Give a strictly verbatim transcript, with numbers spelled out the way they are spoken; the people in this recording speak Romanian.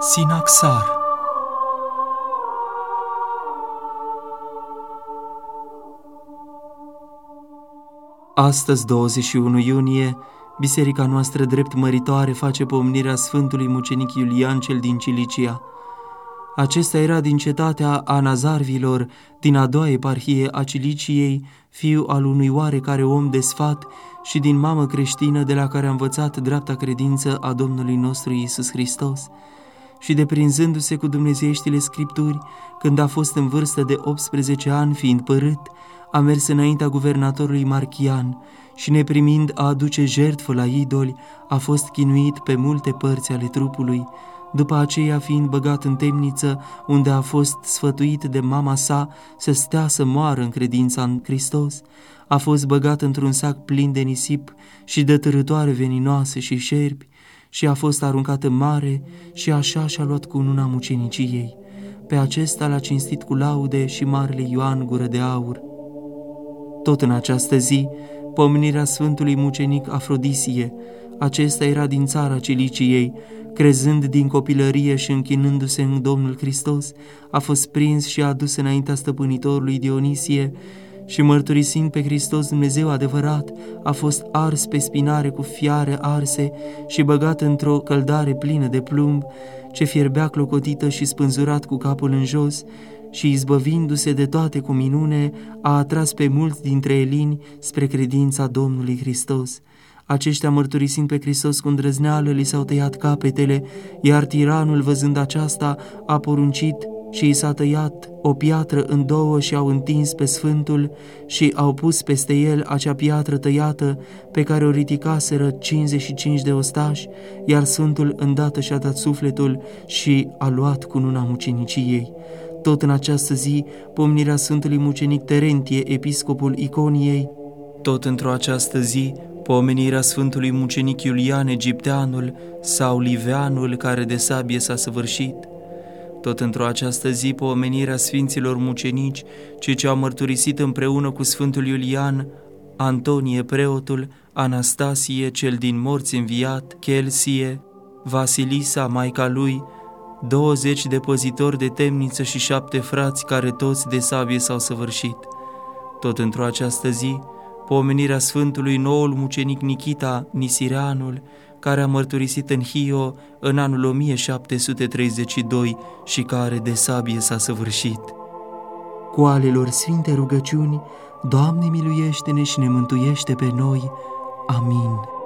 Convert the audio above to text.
Sinaxar. Astăzi, douăzeci și unu iunie, biserica noastră drept măritoare face pomenirea Sfântului Mucenic Iulian cel din Cilicia. Acesta era din cetatea Anazarvilor, din a doua eparhie a Ciliciei, fiu al unui oarecare om de sfat și din mamă creștină de la care a învățat dreapta credință a Domnului nostru Iisus Hristos. Și deprinzându-se cu dumnezeieștile Scripturi, când a fost în vârstă de optsprezece ani, fiind părât, a mers înaintea guvernatorului Marchian și, neprimind a aduce jertfă la idoli, a fost chinuit pe multe părți ale trupului. După aceea, fiind băgat în temniță, unde a fost sfătuit de mama sa să stea să moară în credința în Hristos, a fost băgat într-un sac plin de nisip și de târătoare veninoase și șerpi și a fost aruncat în mare și așa și-a luat cununa muceniciei. Pe acesta l-a cinstit cu laude și marele Ioan Gură de Aur. Tot în această zi, pomenirea Sfântului Mucenic Afrodisie. Acesta era din țara Ciliciei, crezând din copilărie și închinându-se în Domnul Hristos, a fost prins și adus înaintea stăpânitorului Dionisie și, mărturisind pe Hristos Dumnezeu adevărat, a fost ars pe spinare cu fiare arse și băgat într-o căldare plină de plumb, ce fierbea clocotită și spânzurat cu capul în jos, și, izbăvindu-se de toate cu minune, a atras pe mulți dintre elini spre credința Domnului Hristos. Aceștia, mărturisind pe Hristos cu îndrăzneală, li s-au tăiat capetele, iar tiranul, văzând aceasta, a poruncit și i s-a tăiat o piatră în două și au întins pe Sfântul și au pus peste el acea piatră tăiată pe care o ridicaseră cincizeci și cinci de ostași, iar Sfântul îndată și-a dat sufletul și a luat cununa muceniciei. Tot în această zi, pomenirea Sfântului Mucenic Terentie, episcopul Iconiei. Tot într-o această zi, pomenirea Sfântului Mucenic Iulian Egipteanul sau Liveanul, care de sabie s-a săvârșit. Tot într-o această zi, pomenirea Sfinților Mucenici, cei ce au mărturisit împreună cu Sfântul Iulian, Antonie preotul, Anastasie cel din morți înviat, Chelsie, Vasilisa maica lui, douăzeci de păzitori de temniță și șapte frați care toți de sabie s-au săvârșit. Tot într-o această zi, pomenirea Sfântului Noul Mucenic Nichita Nisireanul, care a mărturisit în Hio în anul o mie șapte sute treizeci și doi și care de sabie s-a săvârșit. Cu alelor sfinte rugăciuni, Doamne miluiește-ne și ne mântuiește pe noi. Amin.